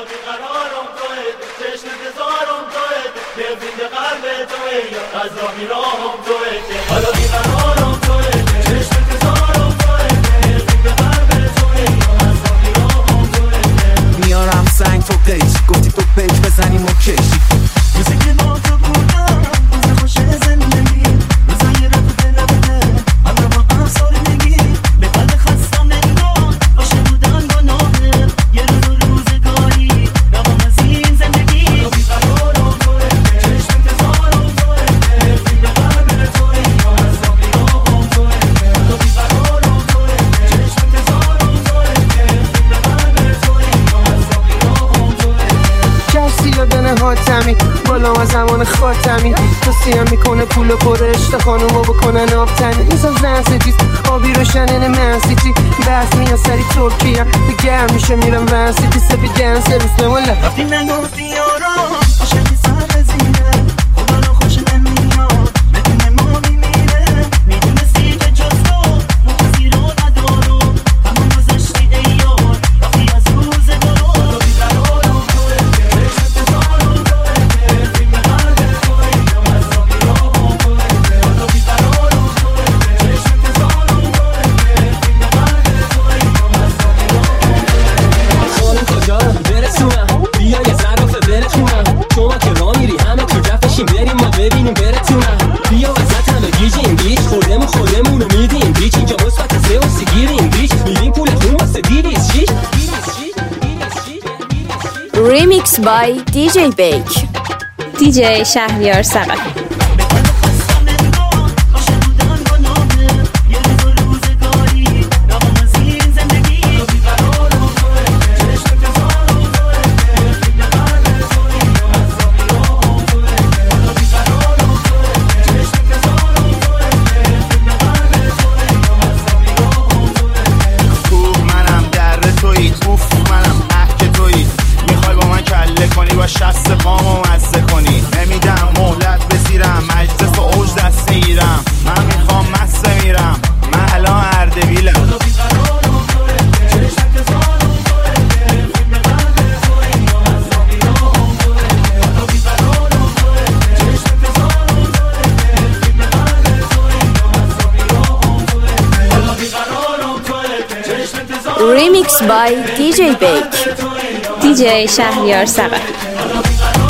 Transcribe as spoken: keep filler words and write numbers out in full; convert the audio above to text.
بیقرارم توی چشم انتظارم توی نفرین قلب توی از راه میراهم توی حالا بیقرارم توی چشم انتظارم توی نفرین قلب توی از راه میراهم توی میارم سنگ تو پیش گفتی تو پیش بزنیم و کشی روزی که با تو بودم روز خوش زندگی روزای رفت دل بده من رو با افسار نگی به قلب خستم نگاه باشه بودن گناهه یه رو رو روزگاری روام از این زندگی حالا بیقرارم توی چشم انتظارم توی نفرین قلب توی از راه میراهم توی حالا بیقرارم توی چشم انتظارم توی نفرین قلب توی از راه میراهم توی کسی یا دنه حاتمی بالا ما زمان خاتمی تو سیم میکنه پول و پرش تا خانوما بکنن آب تنی این ساز زنسیتیست آبی روشنن منسیتی بس میان سری ترکیه به گرم میشه میرم ونسیتی سپید گن سرویس بموله وقتی نگفتی یارم عاشقی سر زیره خدا رو خوش نمیاد بدون ما میمیره میدونستی که جز تو موزی رو ندارم اما گذشتی ای یار وقتی از روز دارم حالا بیقرارم توی چشم انتظارم توی نفرین قلب توی از راه میراهم توی حالا بیقرارم توی چشم انتظارم توی نفرین قلب توی از راه میراهم خانم کجا برسونم بیا یه ظرافه برسونم شما که راه میری همه تو جفشیم بریم ما ببینیم برسونم بیا وسط همه گیجیم گیج خوردمون خودمونو میدیم گیج اینجا مثبت سه و سیگیریم گیج میدیم پولتون واسه دیویز شیش Remix by دی جی Bake دی جی شهریار سقا شست پامو مزه کنی نمیدم مهلت بسیرم مجلس و اوج دست میگیرم من میخوام مست میرم من الان اردبیلم حالا بیقرارم توی چشم انتظارم توی نفرین قلب توی از راه میراهم توی حالا بیقرارم توی چشم انتظارم توی نفرین قلب توی از راه میراهم توی حالا بیقرارم توی چشم انتظارم Remix by دی جی Bake دی جی شهریار سقا